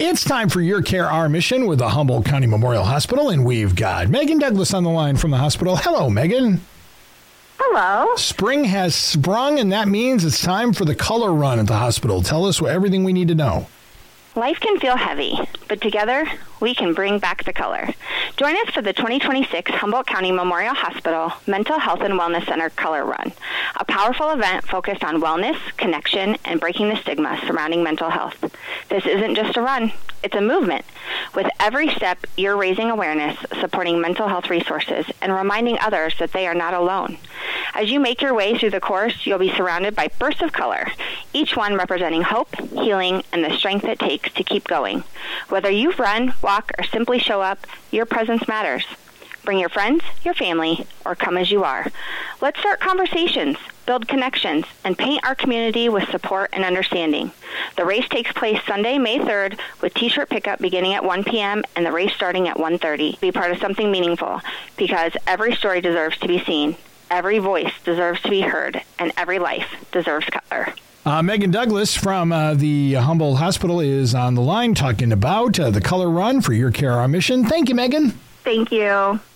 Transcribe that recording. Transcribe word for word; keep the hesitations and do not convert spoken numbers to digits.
It's time for Your Care, Our Mission with the Humboldt County Memorial Hospital, and we've got Megan Douglas on the line from the hospital. Hello, Megan. Hello. Spring has sprung, and that means it's time for the color run at the hospital. Tell us everything we need to know. Life can feel heavy, but together we can bring back the color. Join us for the twenty twenty-six Humboldt County Memorial Hospital Mental Health and Wellness Center Color Run, a powerful event focused on wellness, connection, and breaking the stigma surrounding mental health. This isn't just a run, it's a movement. With every step, you're raising awareness, supporting mental health resources, and reminding others that they are not alone. As you make your way through the course, you'll be surrounded by bursts of color, each one representing hope, healing, and the strength it takes to keep going. Whether you run, walk, or simply show up, your presence matters. Bring your friends, your family, or come as you are. Let's start conversations, build connections, and paint our community with support and understanding. The race takes place Sunday, May third, with t-shirt pickup beginning at one p.m. and the race starting at one thirty. Be part of something meaningful, because every story deserves to be seen, every voice deserves to be heard, and every life deserves color. Uh, Megan Douglas from uh, the Humboldt Hospital is on the line talking about uh, the color run for Your Care, Our Mission. Thank you, Megan. Thank you.